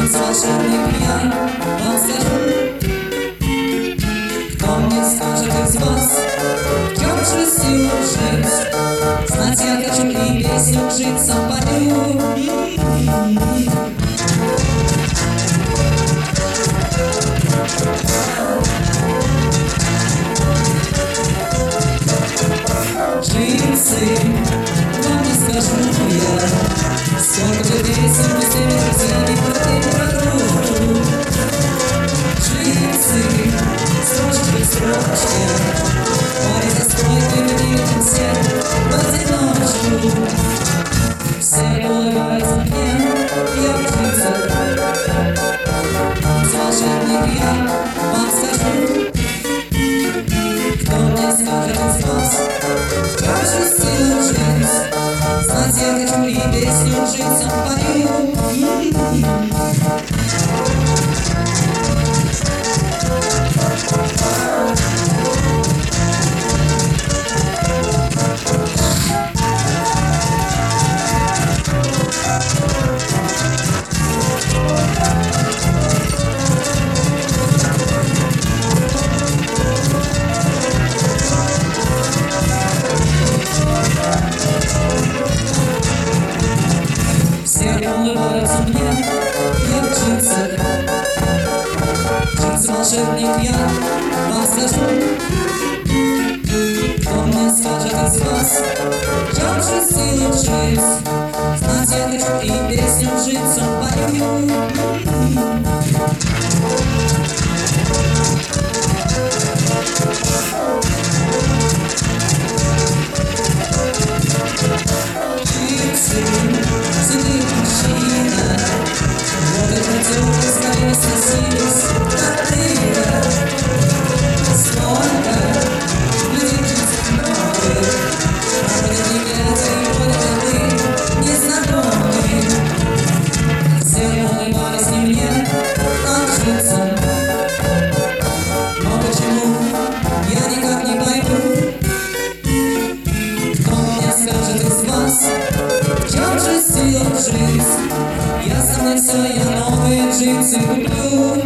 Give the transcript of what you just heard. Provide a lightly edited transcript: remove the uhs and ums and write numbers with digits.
Волшебник я вам скажу, кто мне скажет из вас, в чем же сила жить? Знать я хочу и песню жить сам пою. Джинсы, вам не скажу я, сколько же песен мы с теми друзьями прокрутим. Джинсы, строчки в строчке, парень за стройкой мы видим все в одиночку. Все улыбаются мне, я в джинсах. Волшебник я вам скажу, кто мне скажет из вас, как же сила жить? Знать я хочу и песню жить сам пою. Улыбаются мне, я в джинсах. Джинсы волшебник я вам скажу, кто мне скажет из вас, в чем же сила жить? Знать я хочу и песню жить сам пою. Я сам на все, я новые джинсы куплю.